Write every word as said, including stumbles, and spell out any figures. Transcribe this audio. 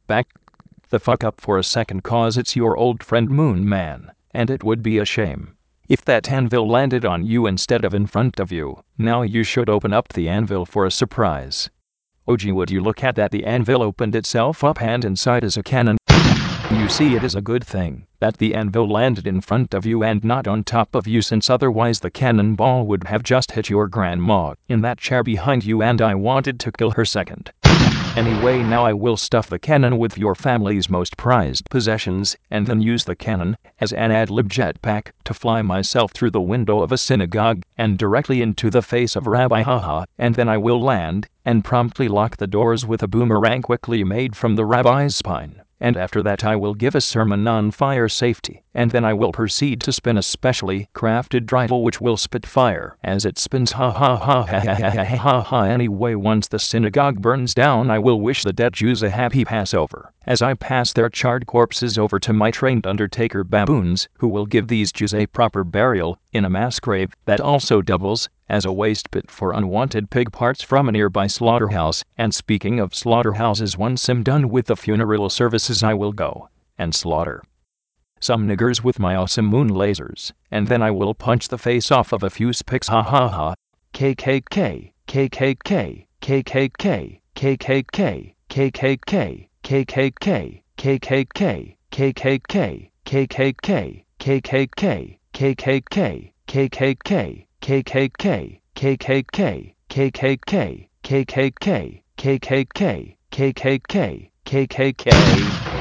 back the fuck up for a second, cause it's your old friend Moon Man, and it would be a shame if that anvil landed on you instead of in front of you. Now you should open up the anvil for a surprise. Oh gee, would you look at that, the anvil opened itself up and inside is a cannon. You see, it is a good thing that the anvil landed in front of you and not on top of you, since otherwise the cannonball would have just hit your grandma in that chair behind you, and I wanted to kill her second. Anyway, now I will stuff the cannon with your family's most prized possessions, and then use the cannon as an ad-lib jetpack to fly myself through the window of a synagogue and directly into the face of Rabbi Haha, and then I will land and promptly lock the doors with a boomerang quickly made from the rabbi's spine. And after that I will give a sermon on fire safety, and then I will proceed to spin a specially crafted dreidel which will spit fire as it spins. Ha ha ha ha ha ha ha ha ha. Anyway, once the synagogue burns down, I will wish the dead Jews a happy Passover as I pass their charred corpses over to my trained undertaker baboons, who will give these Jews a proper burial in a mass grave that also doubles as a waste pit for unwanted pig parts from a nearby slaughterhouse. And speaking of slaughterhouses, once I'm done with the funeral services, I will go and slaughter some niggers with my awesome moon lasers, and then I will punch the face off of a few spics. Ha ha ha. K K K, K K K, K K K, K K K, K K K, K K K, K K K, K K K, K K K, K K K, K K K, K K K, K K K, K K K, K K K, K K K, K K K, K K K, K K K.